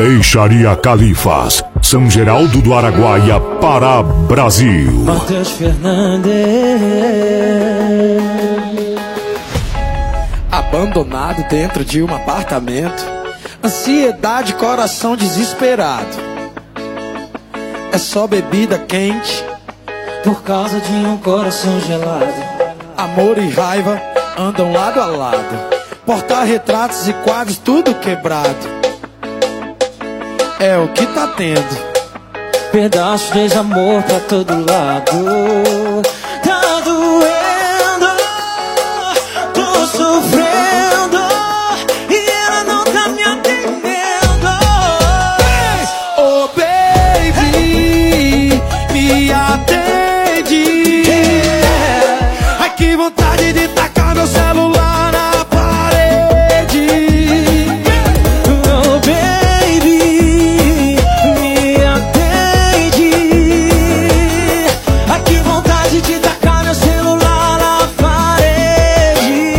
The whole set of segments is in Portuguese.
Peixaria Califas, São Geraldo do Araguaia, Pará, Brasil. Matheus Fernandes. Abandonado dentro de um apartamento, ansiedade, coração desesperado. É só bebida quente Por causa de um coração gelado. Amor e raiva andam lado a lado. Porta-retratos e quadros tudo quebrado. É o que tá tendo. Pedaços de desamor pra todo lado. Tá doendo, tô sofrendo e ela não tá me atendendo. Oh baby, me atende. Ai que vontade de tacar meu celular na parede. Oh baby, me atende. Ai que vontade de tacar meu celular na parede.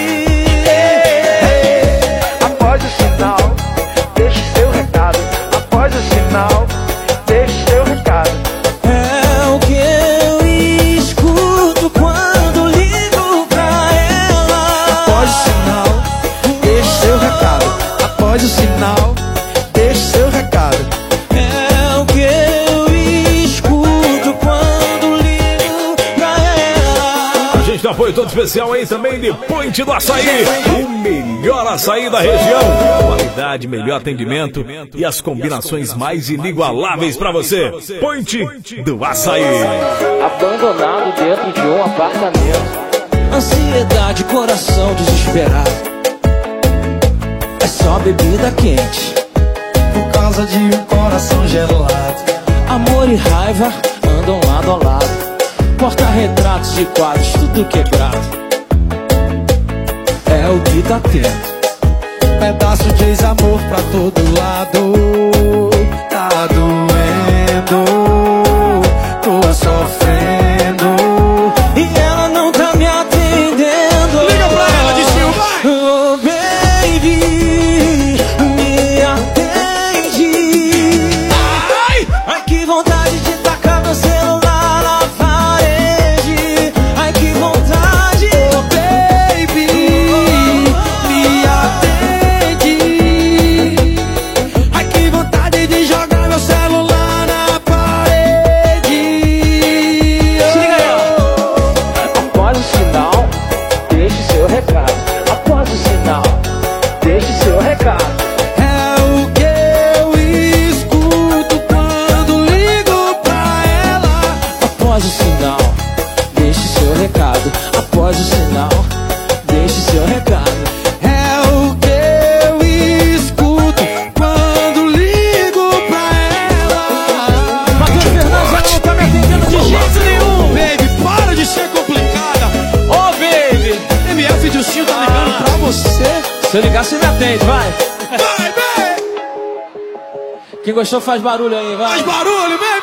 Após o sinal, deixe seu recado. Após o sinal, deixe seu recado. É o que eu escuto quando ligo pra ela. Após o sinal, deixe seu recado. Após o sinal, deixe seu recado. É o que eu escuto quando ligo pra ela. A gente dá apoio todo especial aí também de Point do Açaí. O melhor açaí da região. Qualidade, melhor atendimento e as combinações mais inigualáveis pra você. Point do Açaí. Abandonado dentro de um apartamento. Ansiedade, coração desesperado. É só bebida quente. Por causa de um coração gelado. Amor e raiva andam lado a lado. Porta-retratos e quadros tudo quebrado. É o que tá tendo. Pedaço de desamor pra todo lado. Tá doendo, tô sofrendo. E ela não tá me atendendo. Liga pra ela, Distinho, vai! Oh baby, me atende. Ai que vontade de tacar meu celular na parede. Ai que vontade. Oh baby, me atende. Ai que vontade de jogar meu celular na parede. Se liga aí, ó. Após o sinal, deixe seu recado. Após o sinal, deixe seu recado. É o que eu escuto quando ligo pra ela. Após o sinal, deixe seu recado. Após o sinal, deixe seu recado. É o que eu escuto quando ligo pra ela. Matheus Fernandes não tá me atendendo de jeito nenhum. Baby, para de ser complicada. Ô baby, MF Justinho tá ligando pra você. se eu ligar você me atende, vai. Vai, baby, Quem gostou faz barulho aí, vai. faz barulho, baby.